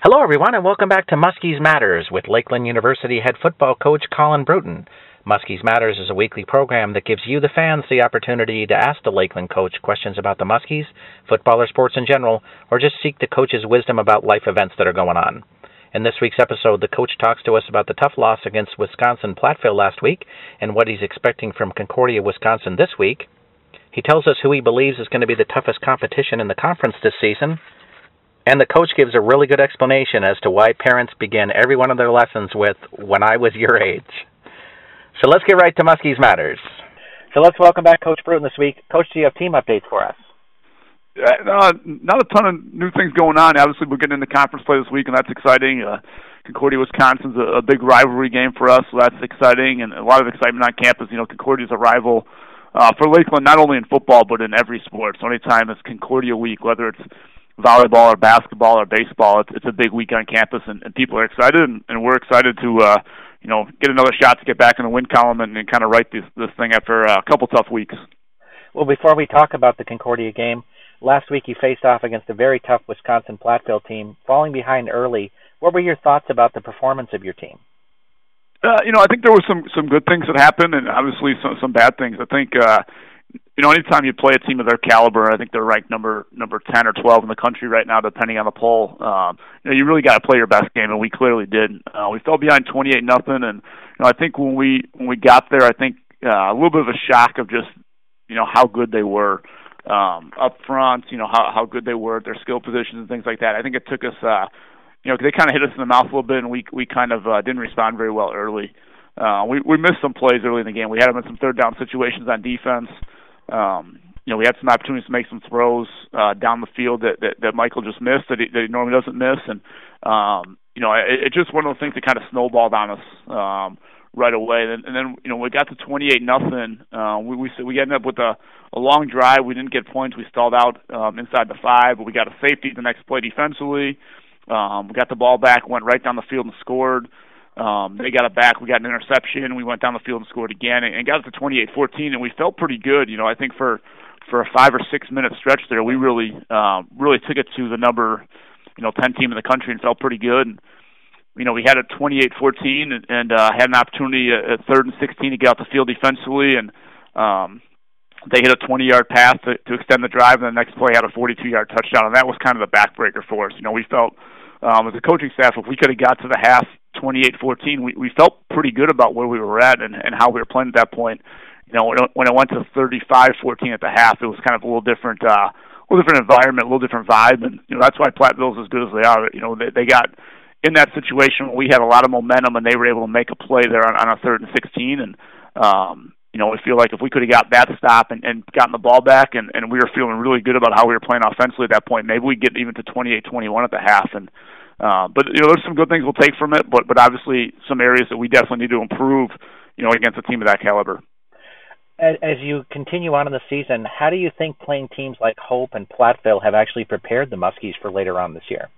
Hello, everyone, and welcome back to Muskies Matters with Lakeland University head football coach Colin Bruton. Muskies Matters is a weekly program that gives you, the fans, the opportunity to ask the Lakeland coach questions about the Muskies, football or sports in general, or just seek the coach's wisdom about life events that are going on. In this week's episode, the coach talks to us about the tough loss against Wisconsin Platteville last week and what he's expecting from Concordia, Wisconsin this week. He tells us who he believes is going to be the toughest competition in the conference this season. And the coach gives a really good explanation as to why parents begin every one of their lessons with, "When I was your age." So let's get right to Muskies Matters. So let's welcome back Coach Bruton this week. Coach, do you have team updates for us? Not a ton of new things going on. Obviously, we're getting into conference play this week, and that's exciting. Concordia, Wisconsin's a big rivalry game for us, so that's exciting, and a lot of excitement on campus. You know, Concordia's a rival for Lakeland, not only in football, but in every sport. So anytime it's Concordia week, whether it's volleyball or basketball or baseball, it's a big week on campus, and people are excited, and we're excited to get another shot to get back in the win column and kind of right this thing after a couple tough weeks. Well, before we talk about the Concordia game, last week you faced off against a very tough Wisconsin Platteville team, falling behind early. What were your thoughts about the performance of your team? I think there were some good things that happened, and obviously some bad things. I think anytime you play a team of their caliber, I think they're ranked number 10 or 12 in the country right now, depending on the poll. You really got to play your best game, and we clearly did. We fell behind 28-0, and I think when we got there, I think a little bit of a shock of just how good they were up front. How good they were at their skill positions and things like that. I think it took us, they kind of hit us in the mouth a little bit, and we kind of didn't respond very well early. We missed some plays early in the game. We had them in some third down situations on defense. We had some opportunities to make some throws down the field that Michael just missed that he normally doesn't miss, and it's just one of those things that kind of snowballed on us right away. And then we got to 28-0. We ended up with a long drive. We didn't get points. We stalled out inside the 5, but we got a safety the next play defensively. We got the ball back, went right down the field and scored. They got it back. We got an interception. We went down the field and scored again, and got it to 28-14. And we felt pretty good. I think for a 5 or 6 minute stretch there, we really took it to the number 10 team in the country and felt pretty good. And, we had it 28-14 and had an opportunity at 3rd and 16 to get out the field defensively, and they hit a 20-yard pass to extend the drive, and the next play had a 42-yard touchdown, and that was kind of the backbreaker for us. We felt as a coaching staff, if we could have got to the half 28-14, we felt pretty good about where we were at and how we were playing at that point. When it went to 35-14 at the half, it was kind of a little different environment, a little different vibe, and that's why Platteville's as good as they are. They got in that situation. We had a lot of momentum, and they were able to make a play there on a 3rd and 16, and we feel like if we could have got that stop and gotten the ball back, and we were feeling really good about how we were playing offensively at that point, maybe we'd get even to 28-21 at the half. And but there's some good things we'll take from it, but obviously some areas that we definitely need to improve, against a team of that caliber. As you continue on in the season, how do you think playing teams like Hope and Platteville have actually prepared the Muskies for later on this year?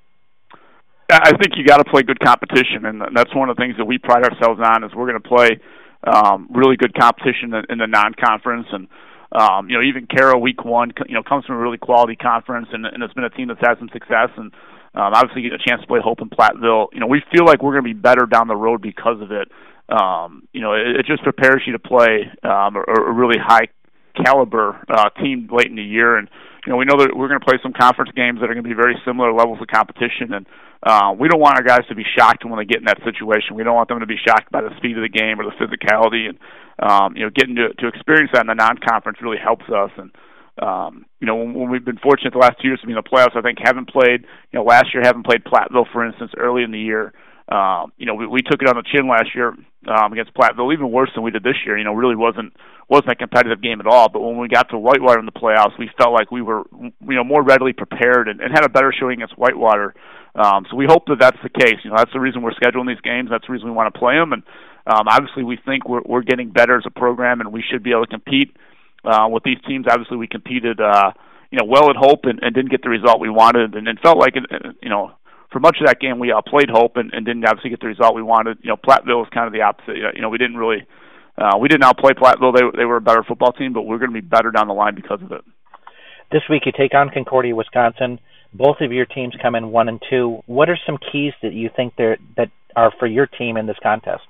I think you got to play good competition, and that's one of the things that we pride ourselves on is we're going to play really good competition in the non-conference. And even Carroll week 1 comes from a really quality conference, and it's been a team that's had some success, and obviously get a chance to play Hope and Platteville. We feel like we're going to be better down the road because of it. It just prepares you to play a really high caliber team late in the year, and we know that we're going to play some conference games that are going to be very similar levels of competition, and we don't want our guys to be shocked when they get in that situation. We don't want them to be shocked by the speed of the game or the physicality, and getting to experience that in the non-conference really helps us. And when we've been fortunate the last 2 years to be in the playoffs, I think haven't played last year haven't played Platteville, for instance, early in the year. We took it on the chin last year against Platteville, even worse than we did this year. Really wasn't a competitive game at all. But when we got to Whitewater in the playoffs, we felt like we were more readily prepared and had a better showing against Whitewater. So we hope that that's the case. That's the reason we're scheduling these games. That's the reason we want to play them. And obviously, we think we're getting better as a program, and we should be able to compete with these teams. Obviously, we competed well at Hope and didn't get the result we wanted, and it felt like for much of that game, we played Hope and didn't obviously get the result we wanted. Platteville was kind of the opposite. We didn't outplay Platteville. They were a better football team, but we're going to be better down the line because of it. This week you take on Concordia, Wisconsin. Both of your teams come in 1-2. What are some keys that you think that are for your team in this contest?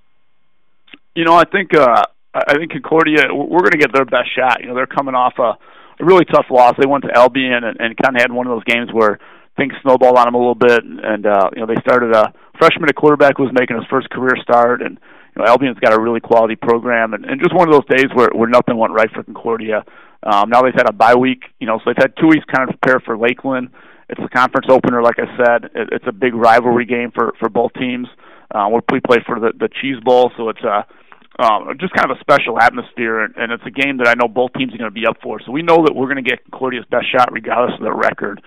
I think Concordia, we're going to get their best shot. They're coming off a really tough loss. They went to Albion and kind of had one of those games where things snowballed on them a little bit. And they started a freshman at quarterback who was making his first career start. And Albion's got a really quality program. And just one of those days where nothing went right for Concordia. Now they've had a bye week, so they've had 2 weeks kind of prepare for Lakeland. It's a conference opener, like I said. It's a big rivalry game for both teams. We play for the Cheese Bowl, so it's just kind of a special atmosphere, and it's a game that I know both teams are going to be up for. So we know that we're going to get Concordia's best shot regardless of their record.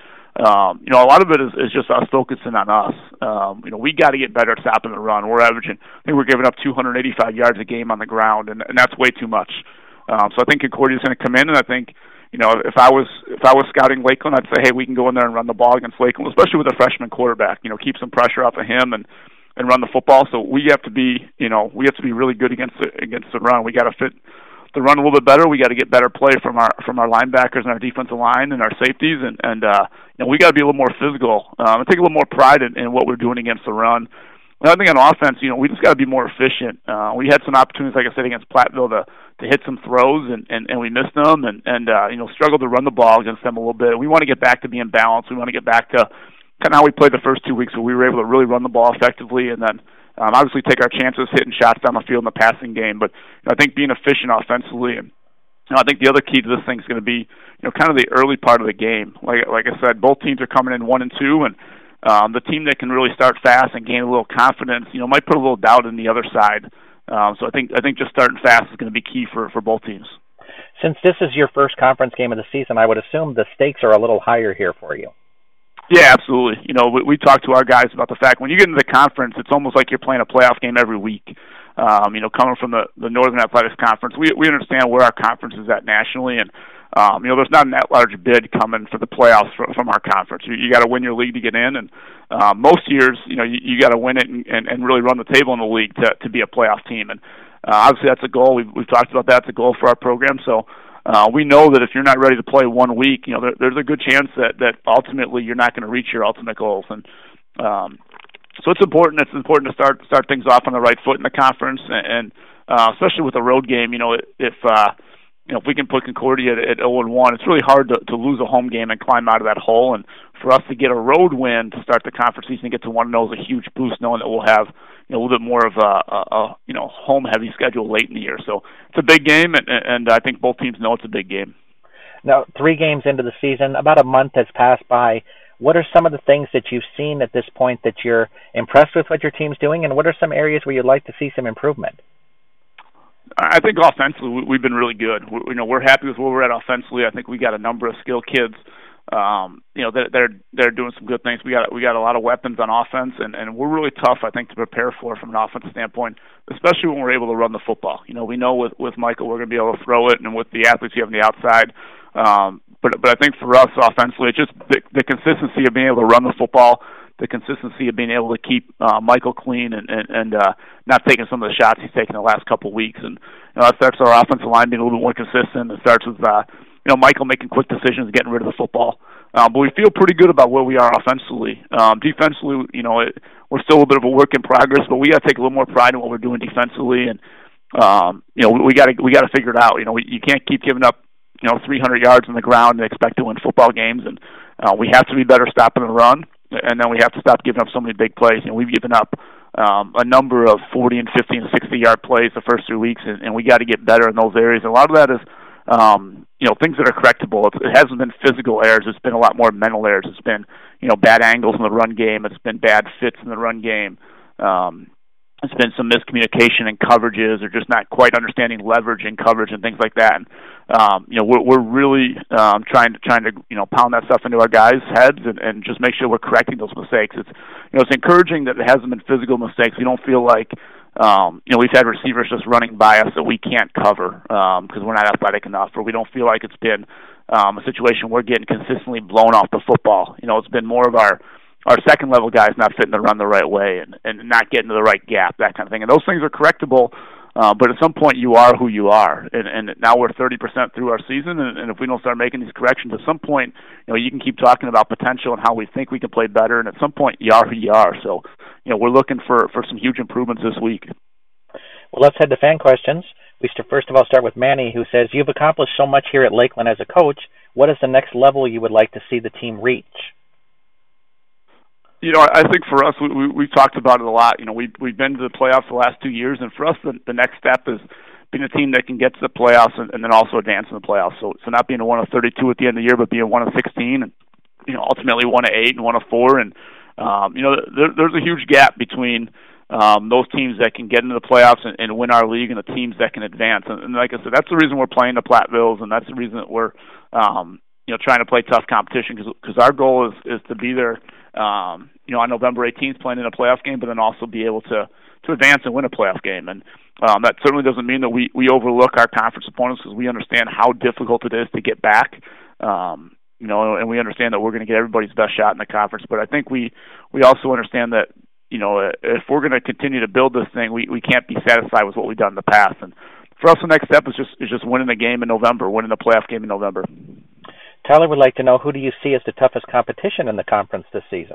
A lot of it is just us focusing on us. We got to get better at stopping the run. We're averaging, I think we're giving up 285 yards a game on the ground, and that's way too much. So I think Concordia's going to come in, and I think, if I was scouting Lakeland, I'd say, hey, we can go in there and run the ball against Lakeland, especially with a freshman quarterback. Keep some pressure off of him and run the football. So we have to be really good against the run. We got to fit the run a little bit better. We got to get better play from our linebackers and our defensive line and our safeties, and we got to be a little more physical and take a little more pride in what we're doing against the run. I think on offense, we just got to be more efficient. We had some opportunities, like I said, against Platteville to hit some throws, and we missed them, and struggled to run the ball against them a little bit. We want to get back to being balanced. We want to get back to kind of how we played the first 2 weeks, where we were able to really run the ball effectively, and then obviously take our chances hitting shots down the field in the passing game. But I think being efficient offensively, and I think the other key to this thing is going to be kind of the early part of the game. Like I said, both teams are coming in 1-2, and the team that can really start fast and gain a little confidence, might put a little doubt in the other side. So I think just starting fast is going to be key for both teams. Since this is your first conference game of the season, I would assume the stakes are a little higher here for you. Yeah, absolutely. We talk to our guys about the fact when you get into the conference, it's almost like you're playing a playoff game every week. Coming from the Northern Athletics Conference, we understand where our conference is at nationally, and there's not an at-large bid coming for the playoffs from our conference. You got to win your league to get in, and most years, you got to win it and really run the table in the league to be a playoff team. And obviously, that's a goal. We've talked about that. It's a goal for our program. So we know that if you're not ready to play 1 week, there's a good chance that ultimately you're not going to reach your ultimate goals. And so it's important. It's important to start things off on the right foot in the conference, and especially with a road game. If we can put Concordia at 0-1, it's really hard to lose a home game and climb out of that hole. And for us to get a road win to start the conference season and get to 1-0 is a huge boost, knowing that we'll have a little bit more of a home heavy schedule late in the year. So it's a big game, and I think both teams know it's a big game. Now, 3 games into the season, about a month has passed by. What are some of the things that you've seen at this point that you're impressed with what your team's doing, and what are some areas where you'd like to see some improvement? I think offensively we've been really good. We're happy with where we're at offensively. I think we got a number of skilled kids. They're doing some good things. We got a lot of weapons on offense, and we're really tough, I think, to prepare for from an offensive standpoint, especially when we're able to run the football. We know with Michael we're going to be able to throw it, and with the athletes you have on the outside. But I think for us offensively, it's just the consistency of being able to run the football, the consistency of being able to keep Michael clean and not taking some of the shots he's taken the last couple of weeks. And that starts our offensive line being a little bit more consistent. It starts with Michael making quick decisions, getting rid of the football. But we feel pretty good about where we are offensively. Defensively, we're still a bit of a work in progress, but we got to take a little more pride in what we're doing defensively, and we got to figure it out. You can't keep giving up 300 yards on the ground and expect to win football games, and we have to be better stopping the run, and then we have to stop giving up so many big plays. We've given up a number of 40 and 50 and 60-yard plays the first 3 weeks, and we got to get better in those areas. And a lot of that is things that are correctable. It hasn't been physical errors. It's been a lot more mental errors. It's been, bad angles in the run game. It's been bad fits in the run game. It's been some miscommunication in coverages, or just not quite understanding leverage in coverage and things like that. And, we're really trying to pound that stuff into our guys' heads and just make sure we're correcting those mistakes. It's encouraging that it hasn't been physical mistakes. We don't feel like we've had receivers just running by us that we can't cover because we're not athletic enough, or we don't feel like it's been a situation we're getting consistently blown off the football. It's been more of our second-level guys not fitting the run the right way and not getting to the right gap, that kind of thing. And those things are correctable, But at some point, you are who you are, and now we're 30% through our season, and if we don't start making these corrections, at some point, you can keep talking about potential and how we think we can play better, and at some point, you are who you are. So, we're looking for some huge improvements this week. Well, let's head to fan questions. We should first of all start with Manny, who says, "You've accomplished so much here at Lakeland as a coach. What is the next level you would like to see the team reach?" I think for us, we've talked about it a lot. We've been to the playoffs the last 2 years, and for us, the next step is being a team that can get to the playoffs and then also advance in the playoffs. So not being a 1 of 32 at the end of the year, but being 1 of 16, and ultimately 1 of 8 and 1 of 4. And there's a huge gap between those teams that can get into the playoffs and win our league, and the teams that can advance. And like I said, that's the reason we're playing the Platteville's, and that's the reason that we're trying to play tough competition, because our goal is to be there. On November 18th, playing in a playoff game, but then also be able to advance and win a playoff game. And that certainly doesn't mean that we overlook our conference opponents, because we understand how difficult it is to get back. And we understand that we're going to get everybody's best shot in the conference. But I think we also understand that if we're going to continue to build this thing, we can't be satisfied with what we've done in the past. And for us, the next step is just winning the game in November, winning the playoff game in November. Tyler would like to know, who do you see as the toughest competition in the conference this season?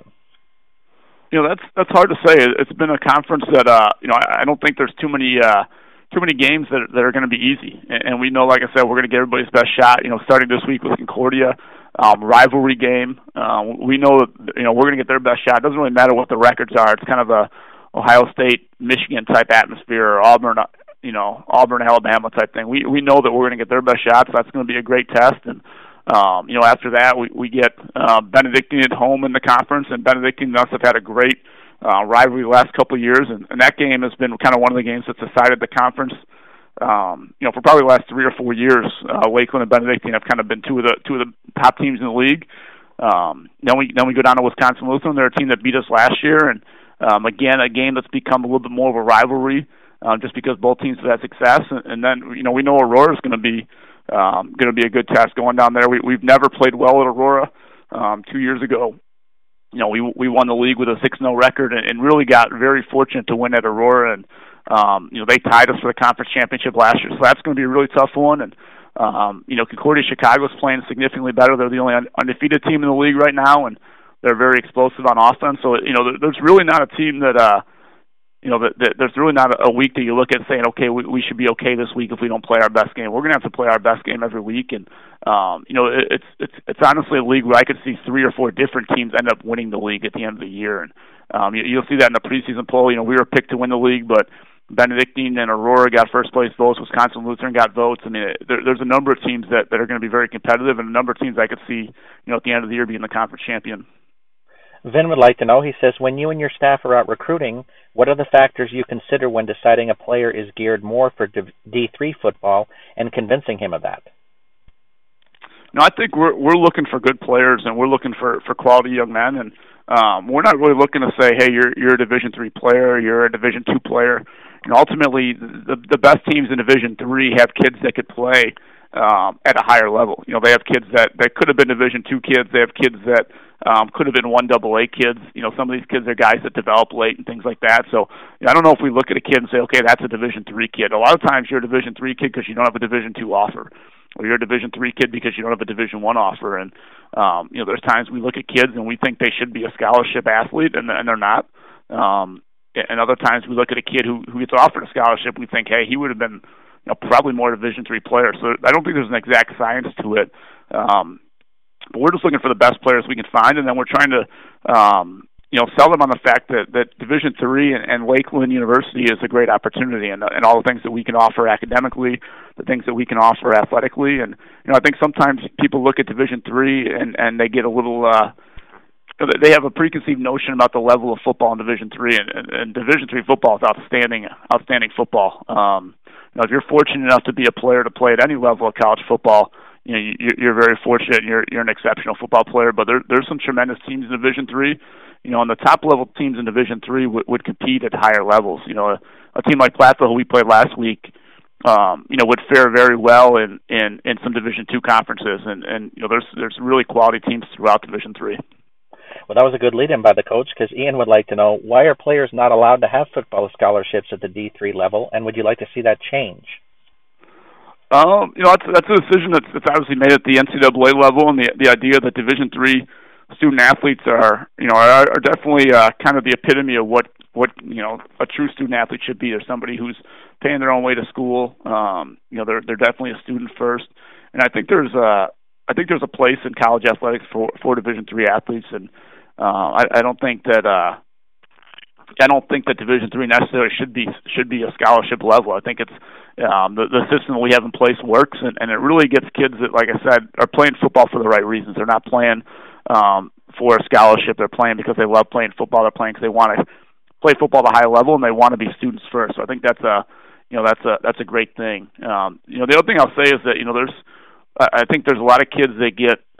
That's hard to say. It's been a conference that I don't think there's too many games that are going to be easy. And we know, like I said, we're going to get everybody's best shot. Starting this week with Concordia, rivalry game. We know that we're going to get their best shot. It doesn't really matter what the records are. It's kind of a Ohio State, Michigan type atmosphere, or Auburn, Alabama type thing. We know that we're going to get their best shots. That's going to be a great test. And after that, we get Benedictine at home in the conference, and Benedictine and us have had a great rivalry the last couple of years, and that game has been kind of one of the games that's decided the conference. For probably the last 3 or 4 years, Lakeland and Benedictine have kind of been two of the top teams in the league. Then we go down to Wisconsin Lutheran. They're a team that beat us last year, and again, a game that's become a little bit more of a rivalry, just because both teams have had success. And then we know Aurora is going to be a good test going down there. We've never played well at Aurora. 2 years ago, we won the league with a 6-0 record, and really got very fortunate to win at Aurora. And they tied us for the conference championship last year, so that's going to be a really tough one. And Concordia Chicago is playing significantly better. They're the only undefeated team in the league right now, and they're very explosive on offense. So there's really not a team that there's really not a week that you look at saying, okay, we should be okay this week if we don't play our best game. We're going to have to play our best game every week, and it's honestly a league where I could see 3 or 4 different teams end up winning the league at the end of the year. And you'll see that in the preseason poll. We were picked to win the league, but Benedictine and Aurora got first place votes. Wisconsin Lutheran got votes. I mean, there's a number of teams that are going to be very competitive, and a number of teams I could see, at the end of the year being the conference champion. Vin would like to know, he says, when you and your staff are out recruiting, what are the factors you consider when deciding a player is geared more for D3 football and convincing him of that? No, I think we're looking for good players, and we're looking for quality young men, and we're not really looking to say, hey, you're a Division III player, you're a Division II player. Ultimately, the best teams in Division III have kids that could play at a higher level. They have kids that could have been Division II kids. They have kids that could have been 1AA kids. Some of these kids are guys that develop late and things like that. So I don't know if we look at a kid and say, okay, that's a Division III kid. A lot of times you're a Division III kid because you don't have a Division II offer, or you're a Division III kid because you don't have a Division I offer. And there's times we look at kids and we think they should be a scholarship athlete, and they're not. And other times we look at a kid who gets offered a scholarship, we think, hey, he would have been probably more a Division III player. So I don't think there's an exact science to it. But we're just looking for the best players we can find, and then we're trying to sell them on the fact that Division III and Lakeland University is a great opportunity, and all the things that we can offer academically, the things that we can offer athletically. And I think sometimes people look at Division III and they get a little they have a preconceived notion about the level of football in Division III, and Division III football is outstanding football. If you're fortunate enough to be a player to play at any level of college football, you're very fortunate. And you're an exceptional football player. But there's some tremendous teams in Division III. And the top level teams in Division III would compete at higher levels. A team like Platteville, who we played last week, would fare very well in some Division II conferences. And there's really quality teams throughout Division III. Well, that was a good lead-in by the coach, because Ian would like to know, why are players not allowed to have football scholarships at the D3 level, and would you like to see that change? That's a decision that's obviously made at the NCAA level, and the idea that Division III student athletes are definitely kind of the epitome of what a true student athlete should be. They're somebody who's paying their own way to school. They're definitely a student first, and I think there's a place in college athletics for Division III athletes, and I don't think that Division III necessarily should be a scholarship level. I think it's the system we have in place works, and it really gets kids that, like I said, are playing football for the right reasons. They're not playing for a scholarship. They're playing because they love playing football. They're playing because they want to play football at a high level, and they want to be students first. So I think that's a great thing. The other thing I'll say is that I think there's a lot of kids that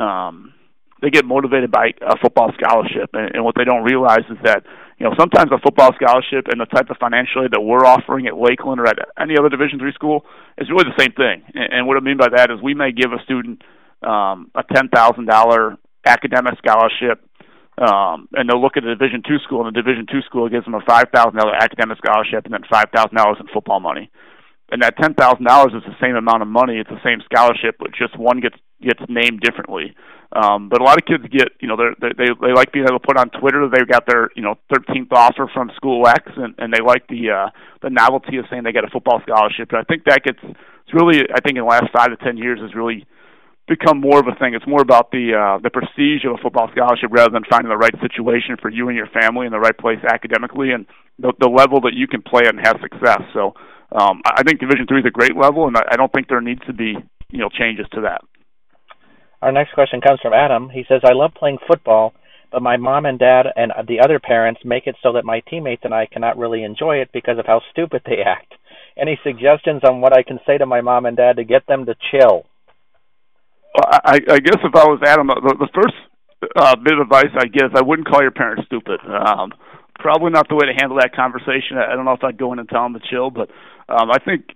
get motivated by a football scholarship, and what they don't realize is that sometimes a football scholarship and the type of financial aid that we're offering at Lakeland or at any other Division III school is really the same thing. And what I mean by that is we may give a student a $10,000 academic scholarship, and they'll look at a Division II school, and the Division II school gives them a $5,000 academic scholarship and then $5,000 in football money. And that $10,000 is the same amount of money. It's the same scholarship, but just one gets named differently. But a lot of kids get, they like being able to put on Twitter they've got their 13th offer from school X, and they like the novelty of saying they get a football scholarship. And I think it's really, I think in the last 5 to 10 years has really become more of a thing. It's more about the prestige of a football scholarship rather than finding the right situation for you and your family in the right place academically and the level that you can play at and have success. So I think Division III is a great level, and I don't think there needs to be changes to that. Our next question comes from Adam. He says, I love playing football, but my mom and dad and the other parents make it so that my teammates and I cannot really enjoy it because of how stupid they act. Any suggestions on what I can say to my mom and dad to get them to chill? Well, I guess if I was Adam, the first bit of advice I give is I wouldn't call your parents stupid. Probably not the way to handle that conversation. I don't know if I'd go in and tell them to chill, but I think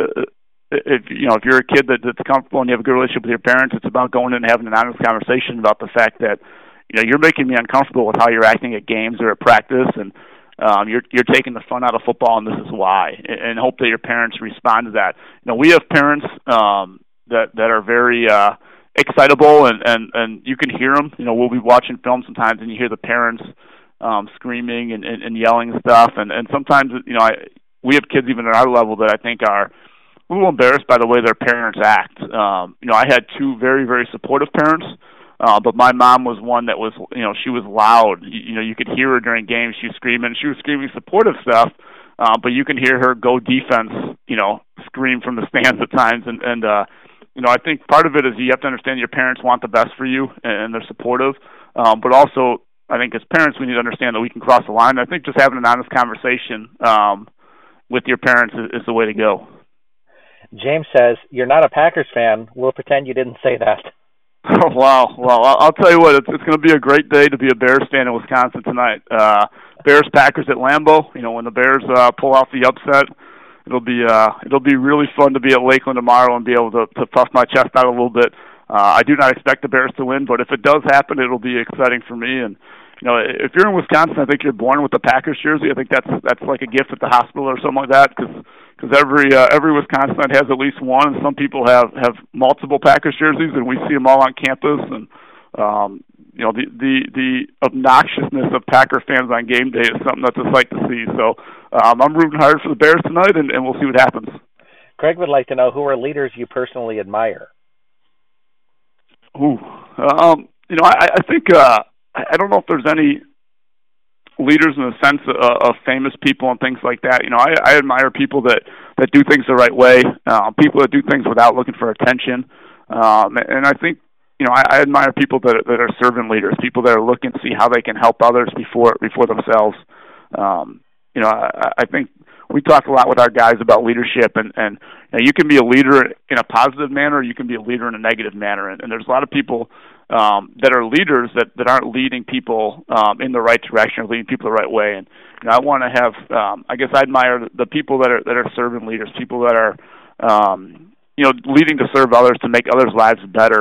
if you're a kid that's comfortable and you have a good relationship with your parents, it's about going in and having an honest conversation about the fact that you're making me uncomfortable with how you're acting at games or at practice, and you're taking the fun out of football, and this is why. And hope that your parents respond to that. We have parents that are very excitable, and you can hear them. We'll be watching film sometimes, and you hear the parents screaming and yelling and stuff. And sometimes we have kids even at our level that I think are a little embarrassed by the way their parents act. I had two very, very supportive parents, but my mom was one that was, she was loud. You could hear her during games. She was screaming supportive stuff, but you can hear her go defense, scream from the stands at times. And I think part of it is you have to understand your parents want the best for you and they're supportive, but also I think as parents we need to understand that we can cross the line. I think just having an honest conversation with your parents is the way to go. James says, you're not a Packers fan. We'll pretend you didn't say that. Oh, wow. Well, I'll tell you what, it's going to be a great day to be a Bears fan in Wisconsin tonight. Bears-Packers at Lambeau. When the Bears pull off the upset, it'll be really fun to be at Lakeland tomorrow and be able to puff my chest out a little bit. I do not expect the Bears to win, but if it does happen, it'll be exciting for me. And if you're in Wisconsin, I think you're born with the Packers jersey. I think that's like a gift at the hospital or something like that, because every Wisconsinite has at least one, and some people have multiple Packers jerseys, and we see them all on campus. And the obnoxiousness of Packer fans on game day is something that's a sight to see. So I'm rooting hard for the Bears tonight, and we'll see what happens. Craig would like to know, who are leaders you personally admire? I think I don't know if there's any leaders in the sense of famous people and things like that. I admire people that do things the right way, people that do things without looking for attention, and I think I admire people that are servant leaders, people that are looking to see how they can help others before themselves. I think we talk a lot with our guys about leadership, and you can be a leader in a positive manner, or you can be a leader in a negative manner, and there's a lot of people that are leaders that aren't leading people in the right direction or leading people the right way. And I want to have, I guess I admire the people that are servant leaders, people that are, leading to serve others, to make others' lives better,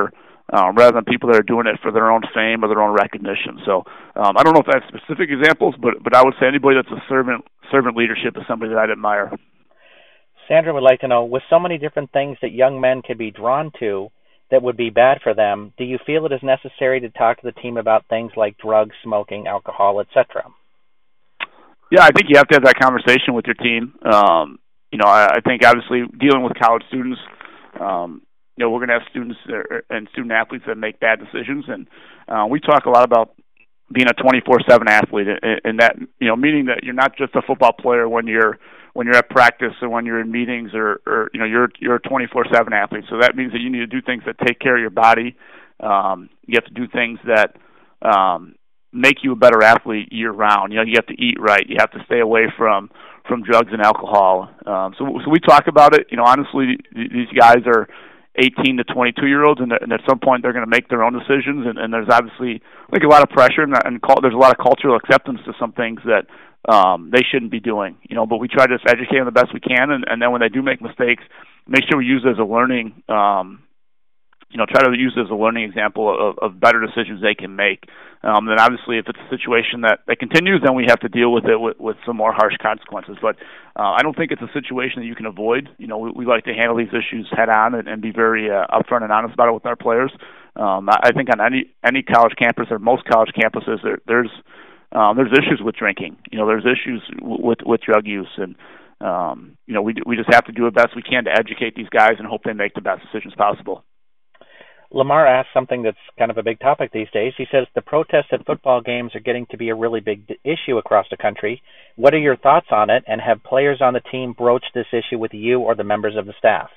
rather than people that are doing it for their own fame or their own recognition. So I don't know if I have specific examples, but I would say anybody that's a servant leadership is somebody that I'd admire. Sandra would like to know, with so many different things that young men could be drawn to that would be bad for them, do you feel it is necessary to talk to the team about things like drugs, smoking, alcohol, etc.? Yeah, I think you have to have that conversation with your team. I think obviously dealing with college students, we're going to have students and student athletes that make bad decisions, and we talk a lot about being a 24/7 athlete, and that meaning that you're not just a football player when you're at practice or when you're in meetings, or you're a 24/7 athlete. So that means that you need to do things that take care of your body. You have to do things that make you a better athlete year round. You have to eat right. You have to stay away from drugs and alcohol. So we talk about it. Honestly, these guys are 18 to 22-year-olds, and at some point they're going to make their own decisions. And there's obviously a lot of pressure, and there's a lot of cultural acceptance to some things that they shouldn't be doing. But we try to just educate them the best we can, and then when they do make mistakes, make sure we use it as a learning. Try to use it as a learning example of better decisions they can make. Then obviously, if it's a situation that continues, then we have to deal with it with some more harsh consequences. But I don't think it's a situation that you can avoid. We like to handle these issues head on and be very upfront and honest about it with our players. I think on any college campus or most college campuses, there's issues with drinking. There's issues with drug use, and we just have to do the best we can to educate these guys and hope they make the best decisions possible. Lamar asked something that's kind of a big topic these days. He says the protests at football games are getting to be a really big issue across the country. What are your thoughts on it, and have players on the team broached this issue with you or the members of the staff?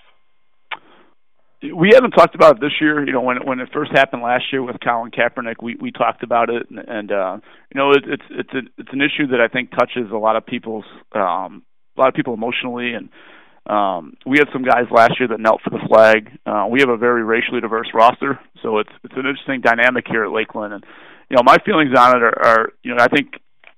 We haven't talked about it this year. When it first happened last year with Colin Kaepernick, we talked about it, and it's an issue that I think touches a lot of people emotionally, and we had some guys last year that knelt for the flag. We have a very racially diverse roster, so it's an interesting dynamic here at Lakeland. And my feelings on it are I think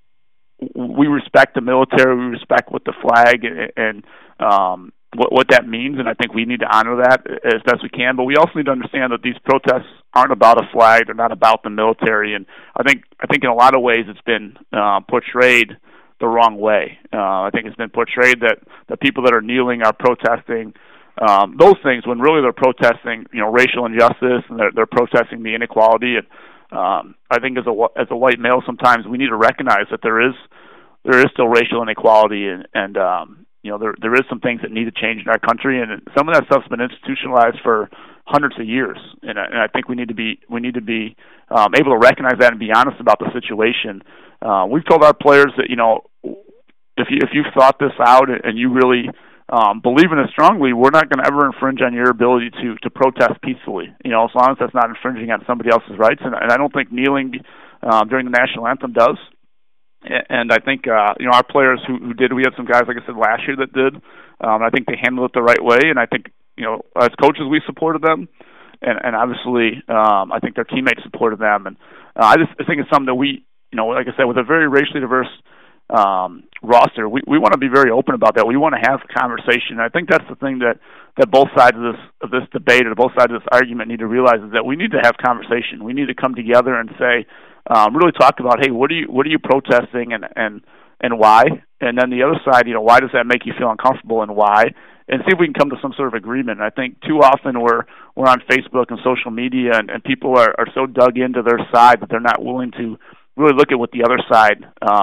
we respect the military, we respect what the flag and what that means, and I think we need to honor that as best we can. But we also need to understand that these protests aren't about a flag; they're not about the military. And I think in a lot of ways it's been portrayed the wrong way. I think it's been portrayed that the people that are kneeling are protesting those things when really they're protesting, racial injustice, and they're protesting the inequality. And I think as a white male, sometimes we need to recognize that there is still racial inequality, and there is some things that need to change in our country, and some of that stuff's been institutionalized for hundreds of years. And I think we need to be able to recognize that and be honest about the situation. We've told our players that if you've thought this out and you really believe in it strongly, we're not going to ever infringe on your ability to protest peacefully. As long as that's not infringing on somebody else's rights, and I don't think kneeling during the national anthem does. And I think our players who did, we had some guys like I said last year that did. I think they handled it the right way, and I think as coaches we supported them, and obviously I think their teammates supported them, and I think it's something that we like I said, with a very racially diverse roster, we want to be very open about that. We want to have a conversation. And I think that's the thing that both sides of this debate or both sides of this argument need to realize, is that we need to have conversation. We need to come together and say, really talk about, hey, what are you protesting and why? And then the other side, why does that make you feel uncomfortable and why? And see if we can come to some sort of agreement. And I think too often we're on Facebook and social media, and people are so dug into their side that they're not willing to really look at what the other side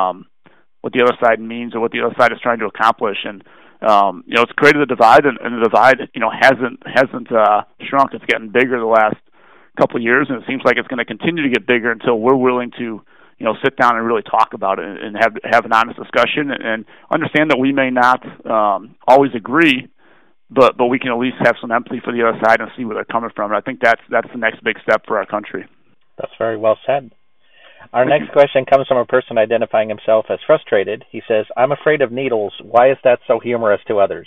means or what the other side is trying to accomplish. And it's created a divide, and the divide hasn't shrunk. It's gotten bigger the last couple of years, and it seems like it's going to continue to get bigger until we're willing to sit down and really talk about it and have an honest discussion and understand that we may not always agree, but we can at least have some empathy for the other side and see where they're coming from. And I think that's the next big step for our country. That's very well said. Our next question comes from a person identifying himself as frustrated. He says, "I'm afraid of needles. Why is that so humorous to others?"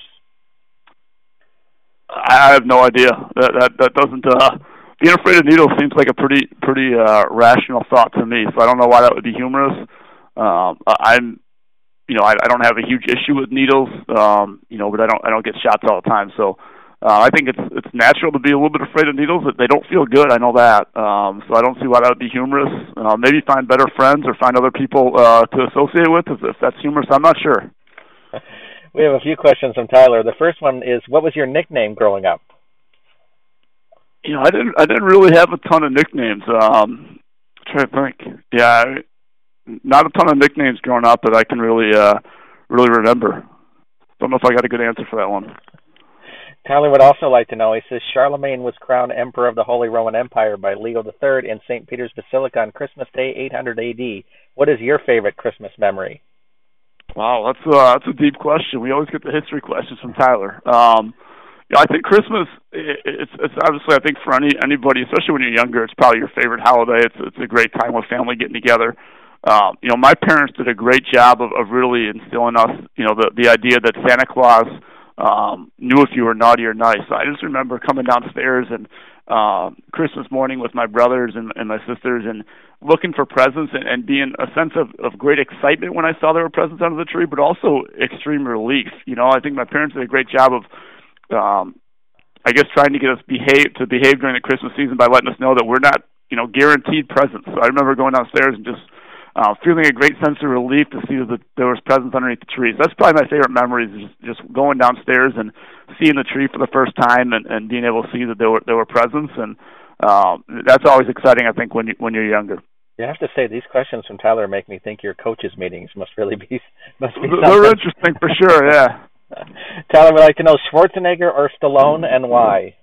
I have no idea. That doesn't. Being afraid of needles seems like a pretty rational thought to me. So I don't know why that would be humorous. I don't have a huge issue with needles. But I don't get shots all the time. So I think it's natural to be a little bit afraid of needles. They don't feel good, I know that. So I don't see why that would be humorous. Maybe find better friends or find other people to associate with if that's humorous. I'm not sure. We have a few questions from Tyler. The first one is, what was your nickname growing up? I didn't really have a ton of nicknames. I'm trying to think. Yeah, not a ton of nicknames growing up that I can really remember. Don't know if I got a good answer for that one. Tyler would also like to know, he says, Charlemagne was crowned Emperor of the Holy Roman Empire by Leo III in St. Peter's Basilica on Christmas Day, 800 AD. What is your favorite Christmas memory? Wow, that's a deep question. We always get the history questions from Tyler. I think Christmas, it's obviously, I think for anybody, especially when you're younger, it's probably your favorite holiday. It's a great time with family getting together. My parents did a great job of really instilling us, the idea that Santa Claus knew if you were naughty or nice. I just remember coming downstairs and Christmas morning with my brothers and my sisters and looking for presents and being a sense of great excitement when I saw there were presents under the tree, but also extreme relief. I think my parents did a great job of trying to get us to behave during the Christmas season by letting us know that we're not, guaranteed presents. So I remember going downstairs and just feeling a great sense of relief to see that there was presents underneath the trees. That's probably my favorite memory, is just going downstairs and seeing the tree for the first time and being able to see that there were presents. And that's always exciting, I think, when you're younger. You have to say, these questions from Tyler make me think your coaches' meetings must be something. They're interesting for sure, yeah. Tyler would like to know, Schwarzenegger or Stallone, and why?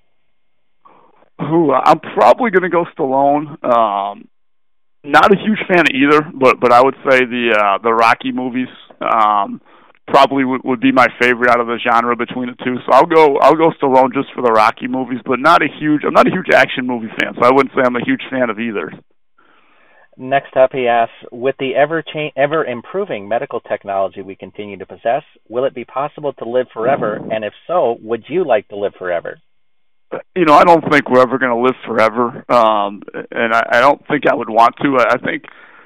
I'm probably going to go Stallone. Not a huge fan of either, but I would say the Rocky movies probably would be my favorite out of the genre between the two. So I'll go Stallone just for the Rocky movies, but I'm not a huge action movie fan, so I wouldn't say I'm a huge fan of either. Next up, he asks, with the ever-improving medical technology we continue to possess, will it be possible to live forever? And if so, would you like to live forever? I don't think we're ever going to live forever, and I don't think I would want to. I think,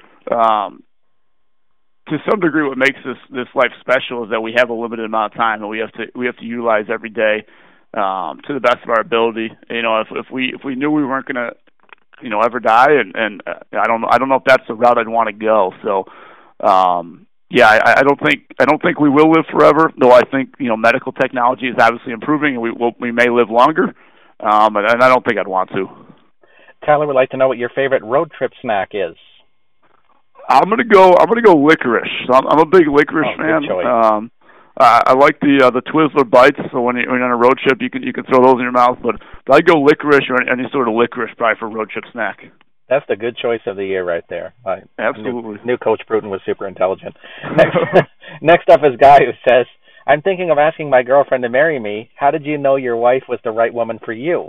to some degree, what makes this life special is that we have a limited amount of time, and we have to utilize every day to the best of our ability. If we knew we weren't going to ever die, and I don't know if that's the route I'd want to go. So, I don't think we will live forever. Though I think medical technology is obviously improving, and we may live longer. And I don't think I'd want to. Tyler would like to know what your favorite road trip snack is. I'm gonna go licorice. I'm a big licorice fan. Good choice. I like the Twizzler bites. So when you're on a road trip, you can throw those in your mouth. But I go licorice or any sort of licorice probably for a road trip snack. That's the good choice of the year right there. Absolutely. New Coach Bruton was super intelligent. Next up is Guy, who says, I'm thinking of asking my girlfriend to marry me. How did you know your wife was the right woman for you?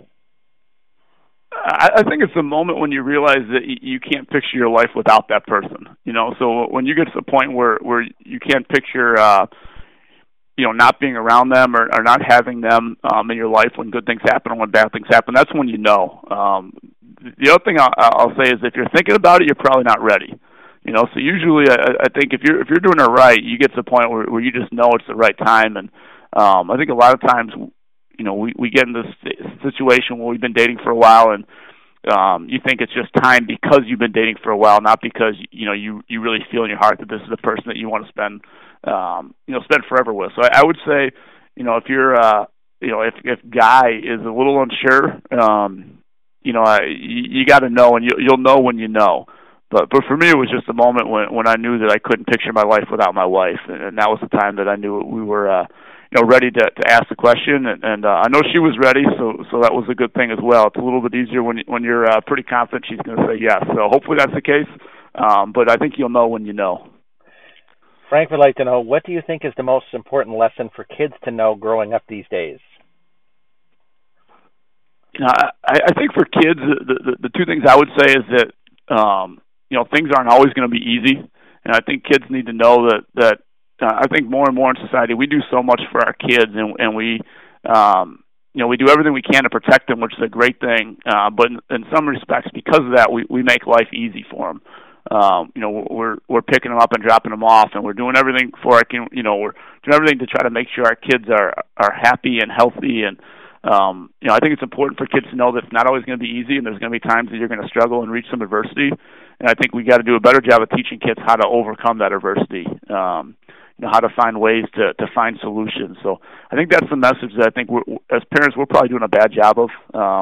I think it's the moment when you realize that you can't picture your life without that person. So when you get to the point where you can't picture, not being around them or not having them in your life when good things happen or when bad things happen, that's when you know. The other thing I'll say is if you're thinking about it, you're probably not ready. So usually I think if you're doing it right, you get to the point where you just know it's the right time. And I think a lot of times, we get in this situation where we've been dating for a while, and you think it's just time because you've been dating for a while, not because you really feel in your heart that this is the person that you want to spend forever with. So I would say, if you're if Guy is a little unsure, you got to know, and you'll know when you know. But for me, it was just a moment when I knew that I couldn't picture my life without my wife, and that was the time that I knew we were ready to ask the question, and I know she was ready, so that was a good thing as well. It's a little bit easier when you're pretty confident she's going to say yes. So hopefully that's the case, but I think you'll know when you know. Frank would like to know, what do you think is the most important lesson for kids to know growing up these days? I think for kids, the two things I would say is that things aren't always going to be easy, and I think kids need to know that I think more and more in society we do so much for our kids, and we we do everything we can to protect them, which is a great thing. But in some respects, because of that, we make life easy for them. We're picking them up and dropping them off, and we're doing everything we're doing everything to try to make sure our kids are happy and healthy, and I think it's important for kids to know that it's not always going to be easy, and there's going to be times that you're going to struggle and reach some adversity. And I think we got to do a better job of teaching kids how to overcome that adversity. How to find ways to find solutions. So I think that's the message that I think as parents we're probably doing a bad job of.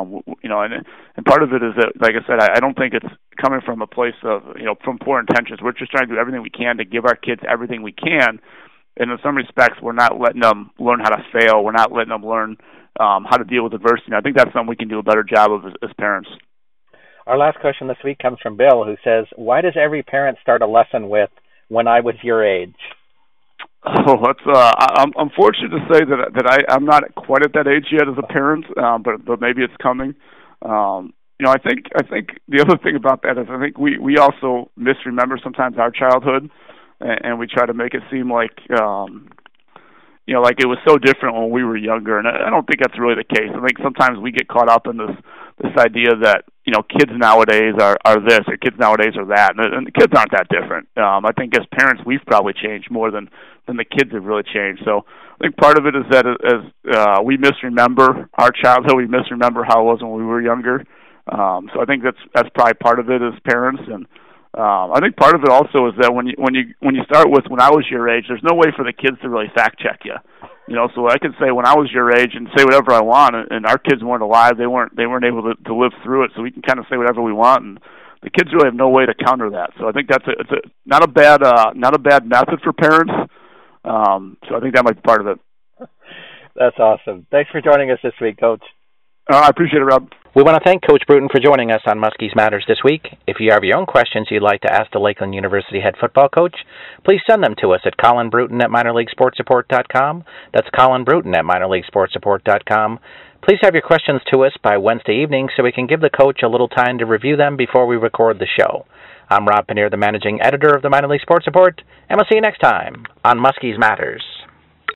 And part of it is that, like I said, I don't think it's coming from a place of from poor intentions. We're just trying to do everything we can to give our kids everything we can. And in some respects, we're not letting them learn how to fail. We're not letting them learn how to deal with adversity. And I think that's something we can do a better job of as parents. Our last question this week comes from Bill, who says, "Why does every parent start a lesson with 'when I was your age'?" Oh, I'm fortunate to say that I'm not quite at that age yet as a parent, but maybe it's coming. I think the other thing about that is I think we also misremember sometimes our childhood, and we try to make it seem like like it was so different when we were younger, and I don't think that's really the case. I think sometimes we get caught up in this idea that kids nowadays are this or kids nowadays are that, and the kids aren't that different. I think as parents we've probably changed more than the kids have really changed. So I think part of it is that as we misremember our childhood, we misremember how it was when we were younger. So I think that's probably part of it as parents, and I think part of it also is that when you start with when I was your age, there's no way for the kids to really fact check you. So I can say when I was your age and say whatever I want, and our kids weren't alive, they weren't able to live through it, so we can kind of say whatever we want, and the kids really have no way to counter that. So I think it's not a bad method for parents. So I think that might be part of it. That's awesome. Thanks for joining us this week, Coach. I appreciate it, Rob. We want to thank Coach Bruton for joining us on Muskies Matters this week. If you have your own questions you'd like to ask the Lakeland University head football coach, please send them to us at colinbruton@minorleaguesportsupport.com. That's Colin Bruton at minorleaguesportsupport.com. Please have your questions to us by Wednesday evening so we can give the coach a little time to review them before we record the show. I'm Rob Paneer, the managing editor of the Minor League Sports Report, and we'll see you next time on Muskies Matters.